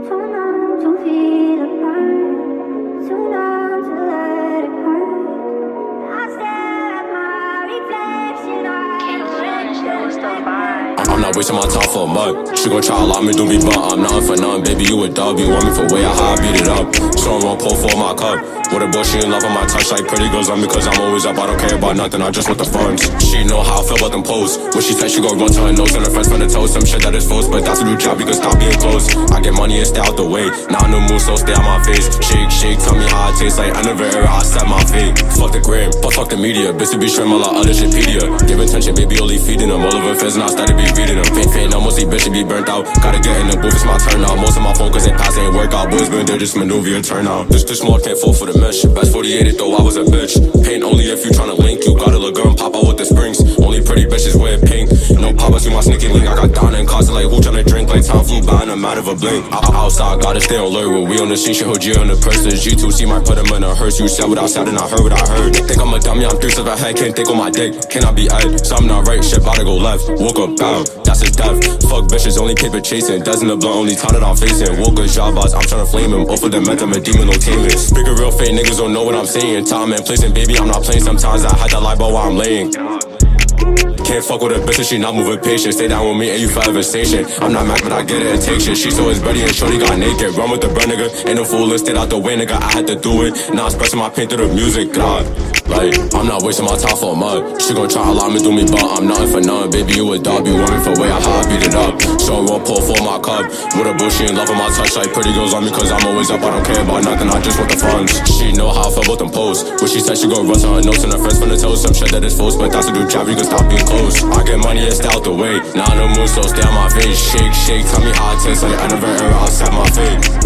Too numb to feel a burn, too numb to let it hurt. I stare at my reflection. I'm not wasting my time for a mug. She gon' try to lock me, do me, but I'm nothing for nothing. Baby, you a dub, you want me for way how I beat it up. So I'm gonna pour for my cup. With a boy, she in love with my touch like pretty girls on me, cause I'm always up, I don't care about nothing, I just want the funds. She know how I feel about them posts. When she said she gon' run to her nose and her friends finna toast some shit that is false, but that's a new job, you can stop being close. I get money and stay out the way, now I no move, so stay on my face. Shake, shake, tell me how it tastes like I never heard, I set my fate. Fuck the gram, but fuck the media, bitch to be shrimp, all the other shitpedia. Give attention, baby, only feeding them, all of her fans and I started be reading them. Faint, now mostly bitch to be burnt out. Gotta get in the booth, it's my turn now. Most of my phone cause they pass ain't work out. Boys been there, just maneuver your turn out. This small can't fall for the mesh. Best 48 though I was a bitch. Paint only if you tryna link. You gotta look good and pop out with the springs. Only pretty bitches wear pink. No pop-ups with my sneaky link. I got down and constant like who tryna drink. Like time flew by and I'm out of a blink. Outside, gotta stay alert. When we on the scene, shit hold G on the purse. The G2C might put him in a hearse. You said what I said and I heard what I heard. Think I'm a dummy, I'm 3 steps ahead. Can't think on my dick, cannot be eyed. Something not right, shit about to go left. Woke up out, that's his death. Fuck bitches, only paper chasing. Dozen the blunt, only time that I'm facing. Woke up job boss, I'm tryna flame him. Both of them met them a demon, no taming. Speak a real fake, niggas don't know what I'm saying. Time and place and baby, I'm not playing. Sometimes I had to lie about while I'm laying. Can't fuck with a bitch if she not moving patient. Stay down with me and you forever station. I'm not mad but I get it and take shit. She so is ready and shorty got naked. Run with the bro nigga, ain't no fool and stayed out the way nigga. I had to do it, now I'm expressing my pain through the music. God, like, I'm not wasting my time for a mug. She gon' try to lock me, do me, but I'm nothing for nothing. Baby, you a dog, you want me for way how I beat it up. So I'm gonna pour for my cup. With a bush, she in love with my touch like pretty girls on me, cause I'm always up, I don't care about nothing, I just want the funds. She know how I feel about them posts. When she said she gon' run to her notes and her friends finna tell some shit that is false, but that's a new job, you can stop being close. I get money and stay out the way, now I no move, so stay on my face. Shake, shake, tell me how it tastes like I never heard, I'll set my fate.